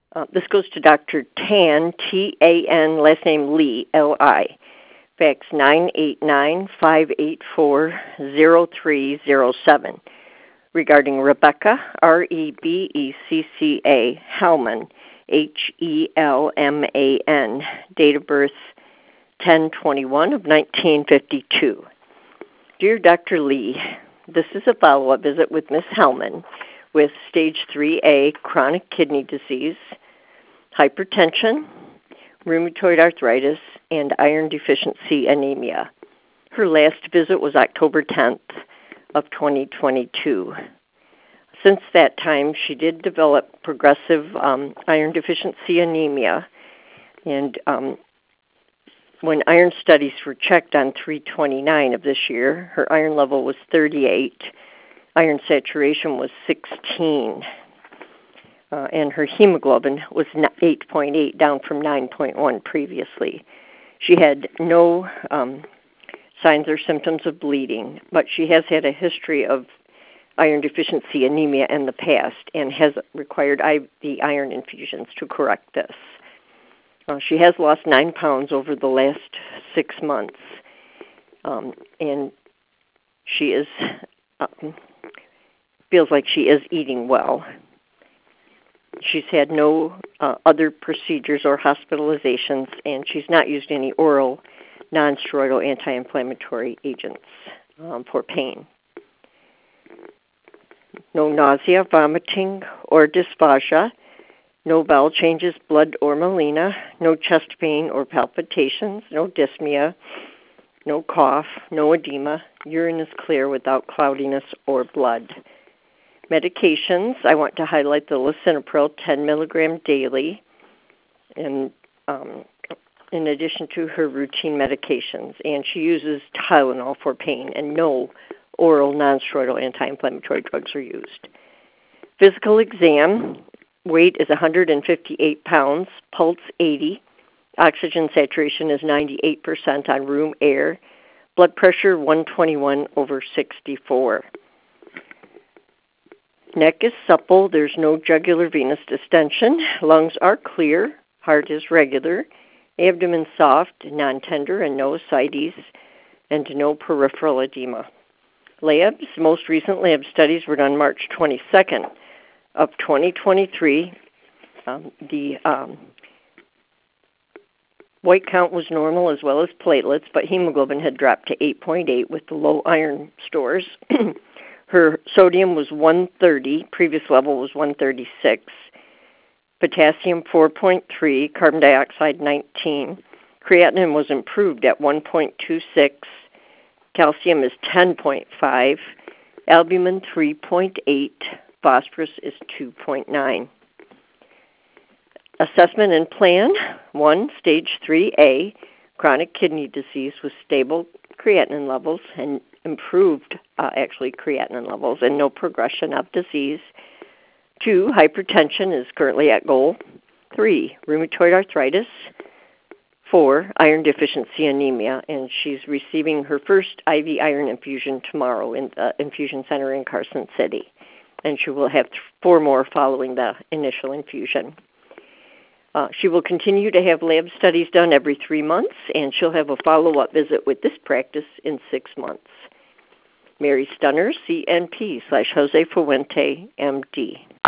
This goes to Dr. Tan, T-A-N, last name Lee, L-I. Fax 989-584-0307 regarding Rebecca, R-E-B-E-C-C-A, Hellman, H-E-L-M-A-N, date of birth 10/21 of 1952. Dear Dr. Lee, this is a follow-up visit with Ms. Hellman with stage 3A chronic kidney disease, hypertension, rheumatoid arthritis, and iron deficiency anemia. Her last visit was October 10th of 2022. Since that time, she did develop progressive iron deficiency anemia, and when iron studies were checked on 3/29 of this year, her iron level was 38, iron saturation was 16, and her hemoglobin was 8.8, down from 9.1 previously. She had no signs or symptoms of bleeding, but she has had a history of iron deficiency anemia in the past and has required IV iron infusions to correct this. She has lost 9 pounds over the last 6 months, and she is feels like she is eating well. She's had no other procedures or hospitalizations, and she's not used any oral non-steroidal anti-inflammatory agents for pain. No nausea, vomiting, or dysphagia. No bowel changes, blood or melena. No chest pain or palpitations. No dyspnea. No cough. No edema. Urine is clear without cloudiness or blood. Medications, I want to highlight the lisinopril 10 milligram daily, and in addition to her routine medications. And she uses Tylenol for pain, and no oral non-steroidal anti-inflammatory drugs are used. Physical exam, weight is 158 pounds, pulse 80, oxygen saturation is 98% on room air, blood pressure 121/64. Neck is supple, there's no jugular venous distension, lungs are clear, heart is regular, abdomen soft, non-tender, and no ascites, and no peripheral edema. Labs, most recent lab studies were done March 22nd of 2023. The white count was normal as well as platelets, but hemoglobin had dropped to 8.8 with the low iron stores. Her sodium was 130, previous level was 136. Potassium 4.3, carbon dioxide 19. Creatinine was improved at 1.26. Calcium is 10.5. Albumin 3.8. Phosphorus is 2.9. Assessment and plan. 1, stage 3A, chronic kidney disease with stable creatinine levels and improved creatinine levels and no progression of disease. 2, hypertension is currently at goal. 3, rheumatoid arthritis. 4, iron deficiency anemia, and she's receiving her first IV iron infusion tomorrow in the infusion center in Carson City, and she will have 4 more following the initial infusion. She will continue to have lab studies done every 3 months, and she'll have a follow-up visit with this practice in 6 months. Mary Stunner, CNP /Jose Fuente, MD.